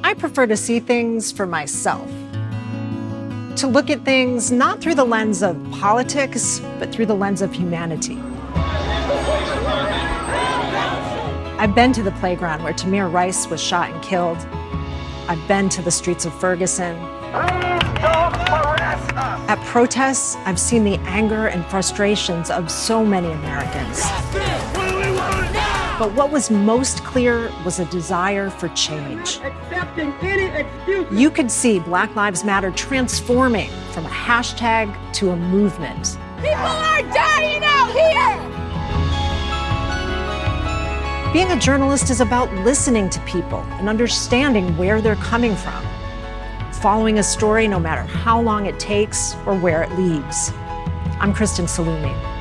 I prefer to see things for myself. To look at things not through the lens of politics, but through the lens of humanity. I've been to the playground where Tamir Rice was shot and killed. I've been to the streets of Ferguson. At protests, I've seen the anger and frustrations of so many Americans. But what was most clear was a desire for change. You could see Black Lives Matter transforming from a hashtag to a movement. People are dying out here! Being a journalist is about listening to people and understanding where they're coming from. Following a story no matter how long it takes or where it leads. I'm Kristen Salumi.